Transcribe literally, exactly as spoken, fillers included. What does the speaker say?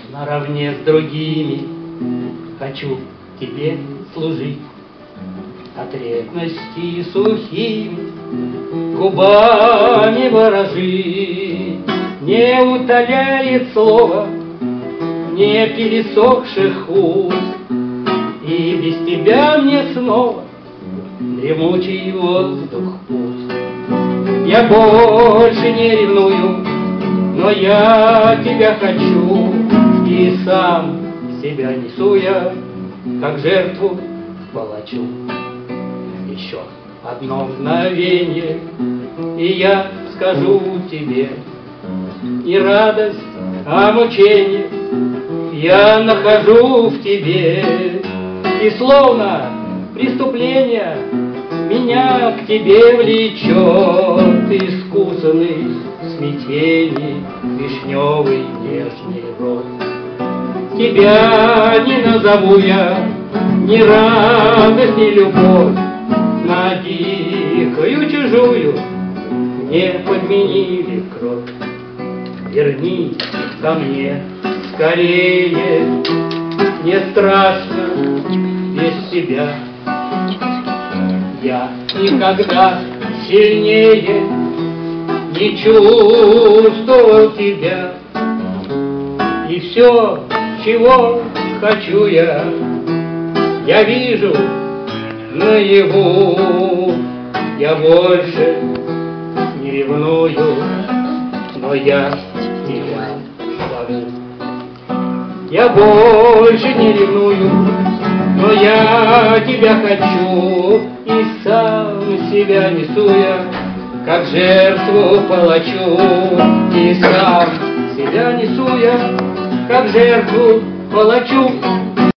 наравне с другими хочу тебе служить. От ревности сухими губами ворожи не утоляет слово, не пересохших уст. И без тебя мне снова дремучий воздух пуст. Я больше не ревную, но я тебя хочу, и сам себя несу я, как жертву палачу. Еще одно мгновенье, и я скажу тебе, не радость, а мучение я нахожу в тебе. И словно преступление меня к тебе влечет искусанный смятений вишневый нежный рот. Тебя не назову я ни радость, ни любовь, на дикую чужую не подменили кровь. Вернись ко мне скорее, не страшно без тебя. Я никогда сильнее не чувствовал тебя. И все, чего хочу я, я вижу наяву. Я больше не ревную, но я тебя зову. Я больше не ревную, но я тебя хочу, и сам себя несу я, как жертву палачу. И сам себя несу я, как жертву палачу.